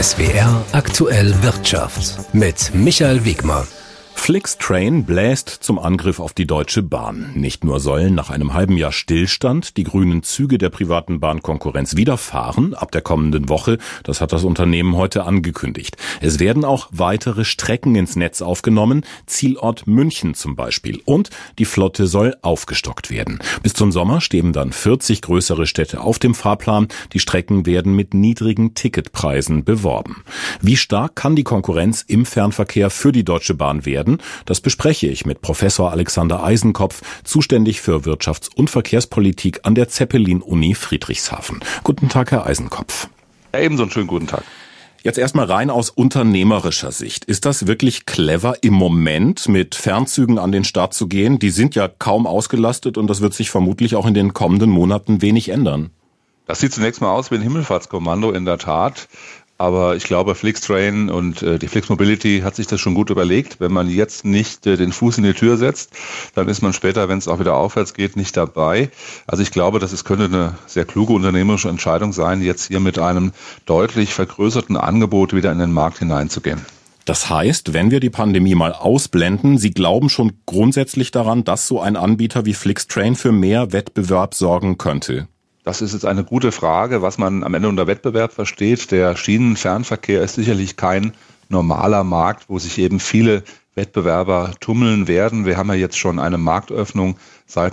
SWR aktuell Wirtschaft mit Michael Wegmer. Flixtrain bläst zum Angriff auf die Deutsche Bahn. Nicht nur sollen nach einem halben Jahr Stillstand die grünen Züge der privaten Bahnkonkurrenz wieder fahren, ab der kommenden Woche, das hat das Unternehmen heute angekündigt. Es werden auch weitere Strecken ins Netz aufgenommen, Zielort München zum Beispiel. Und die Flotte soll aufgestockt werden. Bis zum Sommer stehen dann 40 größere Städte auf dem Fahrplan. Die Strecken werden mit niedrigen Ticketpreisen beworben. Wie stark kann die Konkurrenz im Fernverkehr für die Deutsche Bahn werden? Das bespreche ich mit Professor Alexander Eisenkopf, zuständig für Wirtschafts- und Verkehrspolitik an der Zeppelin-Uni Friedrichshafen. Guten Tag, Herr Eisenkopf. Ja, ebenso einen schönen guten Tag. Jetzt erstmal rein aus unternehmerischer Sicht. Ist das wirklich clever, im Moment mit Fernzügen an den Start zu gehen? Die sind ja kaum ausgelastet und das wird sich vermutlich auch in den kommenden Monaten wenig ändern. Das sieht zunächst mal aus wie ein Himmelfahrtskommando, in der Tat. Aber ich glaube, Flixtrain und die Flix Mobility hat sich das schon gut überlegt. Wenn man jetzt nicht den Fuß in die Tür setzt, dann ist man später, wenn es auch wieder aufwärts geht, nicht dabei. Also ich glaube, könnte eine sehr kluge unternehmerische Entscheidung sein, jetzt hier mit einem deutlich vergrößerten Angebot wieder in den Markt hineinzugehen. Das heißt, wenn wir die Pandemie mal ausblenden, Sie glauben schon grundsätzlich daran, dass so ein Anbieter wie Flixtrain für mehr Wettbewerb sorgen könnte? Das ist jetzt eine gute Frage, was man am Ende unter Wettbewerb versteht. Der Schienenfernverkehr ist sicherlich kein normaler Markt, wo sich eben viele Wettbewerber tummeln werden. Wir haben ja jetzt schon eine Marktöffnung seit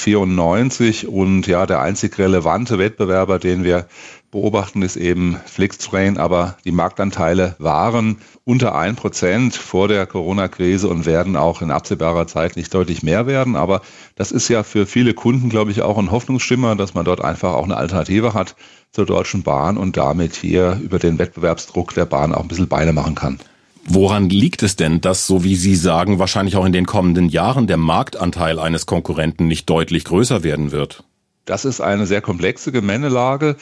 1994 und ja, der einzig relevante Wettbewerber, den wir beobachten, ist eben Flixtrain, aber die Marktanteile waren unter 1% vor der Corona-Krise und werden auch in absehbarer Zeit nicht deutlich mehr werden. Aber das ist ja für viele Kunden, glaube ich, auch ein Hoffnungsschimmer, dass man dort einfach auch eine Alternative hat zur Deutschen Bahn und damit hier über den Wettbewerbsdruck der Bahn auch ein bisschen Beine machen kann. Woran liegt es denn, dass, so wie Sie sagen, wahrscheinlich auch in den kommenden Jahren der Marktanteil eines Konkurrenten nicht deutlich größer werden wird? Das ist eine sehr komplexe Gemengelage.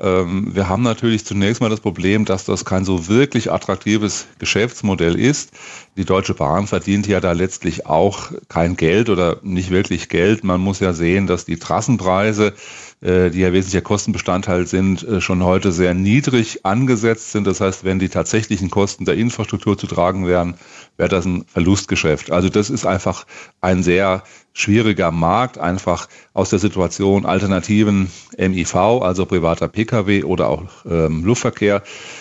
Wir haben natürlich zunächst mal das Problem, dass das kein so wirklich attraktives Geschäftsmodell ist. Die Deutsche Bahn verdient ja da letztlich auch kein Geld oder nicht wirklich Geld. Man muss ja sehen, dass die Trassenpreise, die ja wesentlicher Kostenbestandteil sind, schon heute sehr niedrig angesetzt sind. Das heißt, wenn die tatsächlichen Kosten der Infrastruktur zu tragen wären, wäre das ein Verlustgeschäft. Also das ist einfach ein sehr schwieriger Markt, einfach aus der Situation alternativen MIV, also privater Pkw oder auch Luftverkehr.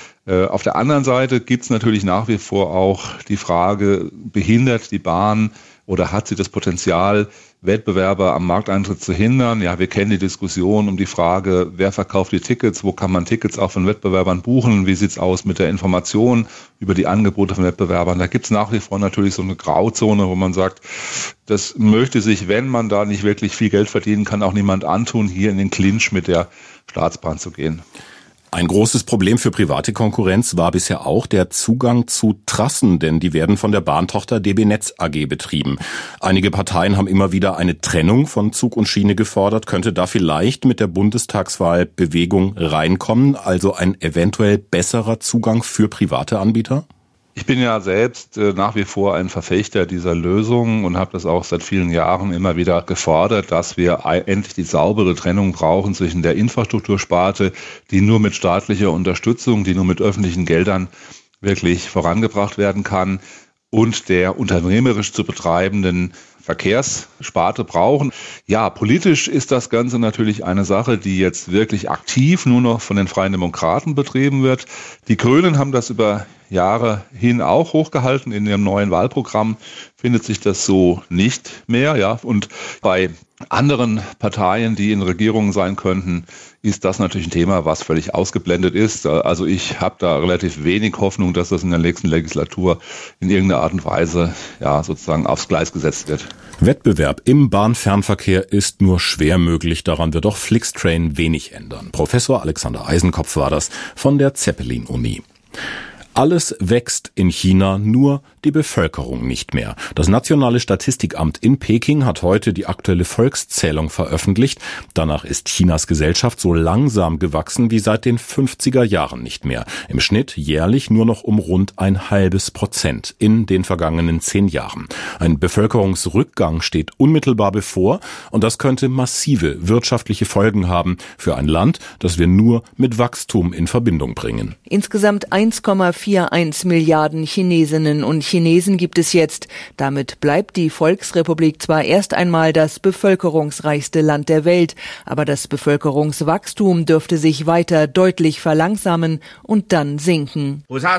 Auf der anderen Seite gibt es natürlich nach wie vor auch die Frage, behindert die Bahn oder hat sie das Potenzial, Wettbewerber am Markteintritt zu hindern? Ja, wir kennen die Diskussion um die Frage, wer verkauft die Tickets, wo kann man Tickets auch von Wettbewerbern buchen, wie sieht's aus mit der Information über die Angebote von Wettbewerbern? Da gibt's nach wie vor natürlich so eine Grauzone, wo man sagt, das möchte sich, wenn man da nicht wirklich viel Geld verdienen kann, auch niemand antun, hier in den Clinch mit der Staatsbahn zu gehen. Ein großes Problem für private Konkurrenz war bisher auch der Zugang zu Trassen, denn die werden von der Bahntochter DB Netz AG betrieben. Einige Parteien haben immer wieder eine Trennung von Zug und Schiene gefordert. Könnte da vielleicht mit der Bundestagswahl Bewegung reinkommen, also ein eventuell besserer Zugang für private Anbieter? Ich bin ja selbst nach wie vor ein Verfechter dieser Lösung und habe das auch seit vielen Jahren immer wieder gefordert, dass wir endlich die saubere Trennung brauchen zwischen der Infrastruktursparte, die nur mit staatlicher Unterstützung, die nur mit öffentlichen Geldern wirklich vorangebracht werden kann, und der unternehmerisch zu betreibenden Verkehrssparte brauchen. Ja, politisch ist das Ganze natürlich eine Sache, die jetzt wirklich aktiv nur noch von den Freien Demokraten betrieben wird. Die Grünen haben das über Jahre hin auch hochgehalten. In ihrem neuen Wahlprogramm findet sich das so nicht mehr. Ja, und bei anderen Parteien, die in Regierungen sein könnten, ist das natürlich ein Thema, was völlig ausgeblendet ist. Also ich habe da relativ wenig Hoffnung, dass das in der nächsten Legislatur in irgendeiner Art und Weise ja sozusagen aufs Gleis gesetzt wird. Wettbewerb im Bahnfernverkehr ist nur schwer möglich. Daran wird auch Flixtrain wenig ändern. Professor Alexander Eisenkopf war das von der Zeppelin-Uni. Alles wächst in China, nur die Bevölkerung nicht mehr. Das Nationale Statistikamt in Peking hat heute die aktuelle Volkszählung veröffentlicht. Danach ist Chinas Gesellschaft so langsam gewachsen wie seit den 50er Jahren nicht mehr. Im Schnitt jährlich nur noch um rund 0,5% in den vergangenen 10 Jahren. Ein Bevölkerungsrückgang steht unmittelbar bevor und das könnte massive wirtschaftliche Folgen haben für ein Land, das wir nur mit Wachstum in Verbindung bringen. Insgesamt 1,41 Milliarden Chinesinnen und Chinesen gibt es jetzt. Damit bleibt die Volksrepublik zwar erst einmal das bevölkerungsreichste Land der Welt, aber das Bevölkerungswachstum dürfte sich weiter deutlich verlangsamen und dann sinken.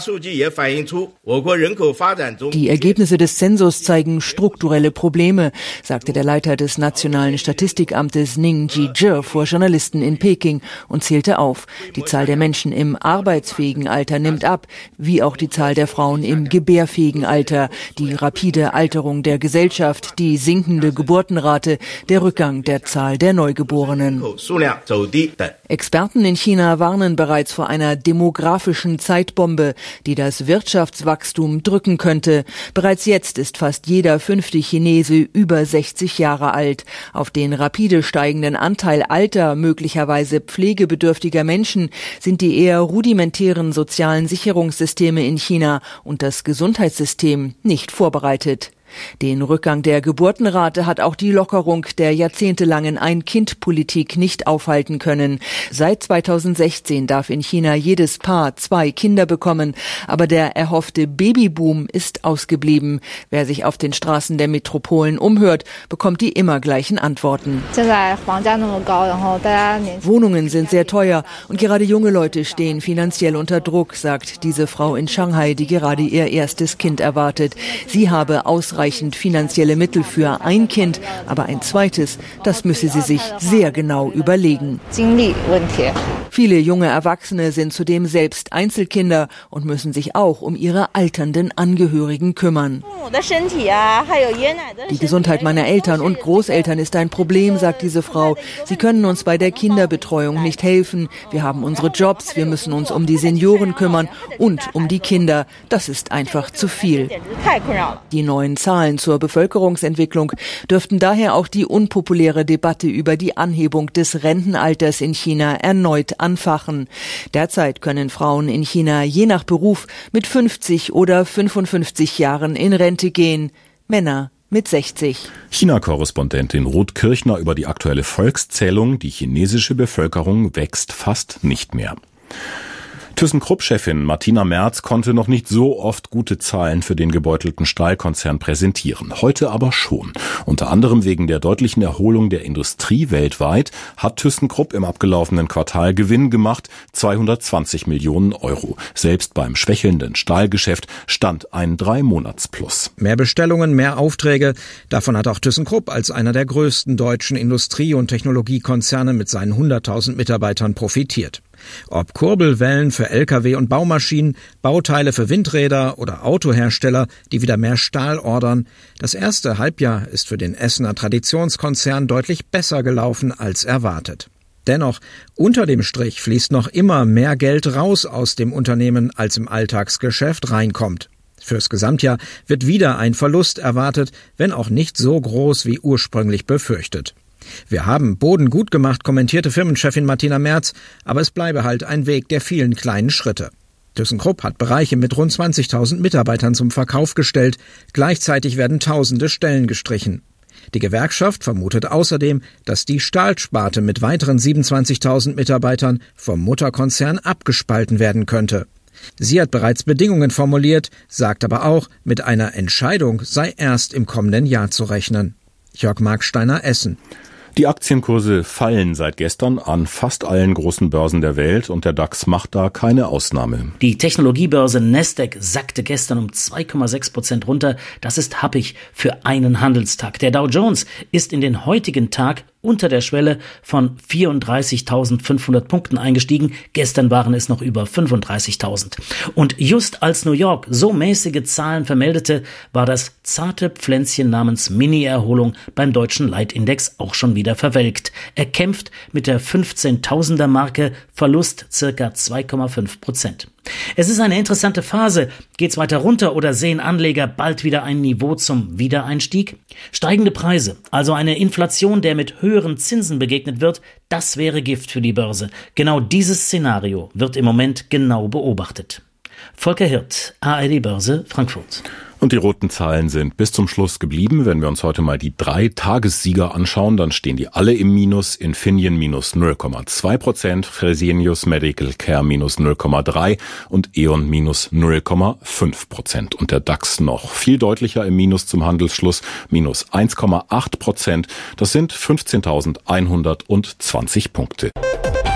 Die Ergebnisse des Zensus zeigen strukturelle Probleme, sagte der Leiter des Nationalen Statistikamtes Ning Jizhe vor Journalisten in Peking und zählte auf. Die Zahl der Menschen im arbeitsfähigen Alter nimmt ab, wie auch die Zahl der Frauen im gebärfähigen Alter, die rapide Alterung der Gesellschaft, die sinkende Geburtenrate, der Rückgang der Zahl der Neugeborenen. Experten in China warnen bereits vor einer demografischen Zeitbombe, die das Wirtschaftswachstum drücken könnte. Bereits jetzt ist fast jeder 5. Chinese über 60 Jahre alt. Auf den rapide steigenden Anteil alter, möglicherweise pflegebedürftiger Menschen sind die eher rudimentären sozialen Sicherungssysteme in China und das Gesundheitssystem nicht vorbereitet. Den Rückgang der Geburtenrate hat auch die Lockerung der jahrzehntelangen Ein-Kind-Politik nicht aufhalten können. Seit 2016 darf in China jedes Paar 2 Kinder bekommen, aber der erhoffte Babyboom ist ausgeblieben. Wer sich auf den Straßen der Metropolen umhört, bekommt die immer gleichen Antworten. Wohnungen sind sehr teuer und gerade junge Leute stehen finanziell unter Druck, sagt diese Frau in Shanghai, die gerade ihr erstes Kind erwartet. Sie habe ausreichend finanzielle Mittel für ein Kind, aber ein zweites, das müsse sie sich sehr genau überlegen. Viele junge Erwachsene sind zudem selbst Einzelkinder und müssen sich auch um ihre alternden Angehörigen kümmern. Die Gesundheit meiner Eltern und Großeltern ist ein Problem, sagt diese Frau. Sie können uns bei der Kinderbetreuung nicht helfen. Wir haben unsere Jobs, wir müssen uns um die Senioren kümmern und um die Kinder. Das ist einfach zu viel. Die neuen Zahlen zur Bevölkerungsentwicklung dürften daher auch die unpopuläre Debatte über die Anhebung des Rentenalters in China erneut anfachen. Derzeit können Frauen in China je nach Beruf mit 50 oder 55 Jahren in Rente gehen, Männer mit 60. China-Korrespondentin Ruth Kirchner über die aktuelle Volkszählung. Die chinesische Bevölkerung wächst fast nicht mehr. ThyssenKrupp-Chefin Martina Merz konnte noch nicht so oft gute Zahlen für den gebeutelten Stahlkonzern präsentieren. Heute aber schon. Unter anderem wegen der deutlichen Erholung der Industrie weltweit hat ThyssenKrupp im abgelaufenen Quartal Gewinn gemacht, 220 Millionen Euro. Selbst beim schwächelnden Stahlgeschäft stand ein 3-Monats-Plus. Mehr Bestellungen, mehr Aufträge. Davon hat auch ThyssenKrupp als einer der größten deutschen Industrie- und Technologiekonzerne mit seinen 100.000 Mitarbeitern profitiert. Ob Kurbelwellen für Lkw und Baumaschinen, Bauteile für Windräder oder Autohersteller, die wieder mehr Stahl ordern. Das erste Halbjahr ist für den Essener Traditionskonzern deutlich besser gelaufen als erwartet. Dennoch, unter dem Strich fließt noch immer mehr Geld raus aus dem Unternehmen, als im Alltagsgeschäft reinkommt. Fürs Gesamtjahr wird wieder ein Verlust erwartet, wenn auch nicht so groß wie ursprünglich befürchtet. Wir haben Boden gut gemacht, kommentierte Firmenchefin Martina Merz, aber es bleibe halt ein Weg der vielen kleinen Schritte. ThyssenKrupp hat Bereiche mit rund 20.000 Mitarbeitern zum Verkauf gestellt, gleichzeitig werden tausende Stellen gestrichen. Die Gewerkschaft vermutet außerdem, dass die Stahlsparte mit weiteren 27.000 Mitarbeitern vom Mutterkonzern abgespalten werden könnte. Sie hat bereits Bedingungen formuliert, sagt aber auch, mit einer Entscheidung sei erst im kommenden Jahr zu rechnen. Jörg Marksteiner, Essen. Die Aktienkurse fallen seit gestern an fast allen großen Börsen der Welt und der DAX macht da keine Ausnahme. Die Technologiebörse Nasdaq sackte gestern um 2,6% runter. Das ist happig für einen Handelstag. Der Dow Jones ist in den heutigen Tag unter der Schwelle von 34.500 Punkten eingestiegen. Gestern waren es noch über 35.000. Und just als New York so mäßige Zahlen vermeldete, war das zarte Pflänzchen namens Mini-Erholung beim deutschen Leitindex auch schon wieder verwelkt. Er kämpft mit der 15.000er Marke, Verlust circa 2,5%. Es ist eine interessante Phase. Geht's weiter runter oder sehen Anleger bald wieder ein Niveau zum Wiedereinstieg? Steigende Preise, also eine Inflation, der mit höheren Zinsen begegnet wird, das wäre Gift für die Börse. Genau dieses Szenario wird im Moment genau beobachtet. Volker Hirt, ARD Börse, Frankfurt. Und die roten Zahlen sind bis zum Schluss geblieben. Wenn wir uns heute mal die 3 Tagessieger anschauen, dann stehen die alle im Minus. Infineon minus 0,2%, Fresenius Medical Care minus 0,3% und E.ON minus 0,5%. Und der DAX noch viel deutlicher im Minus zum Handelsschluss, minus 1,8%. Das sind 15.120 Punkte.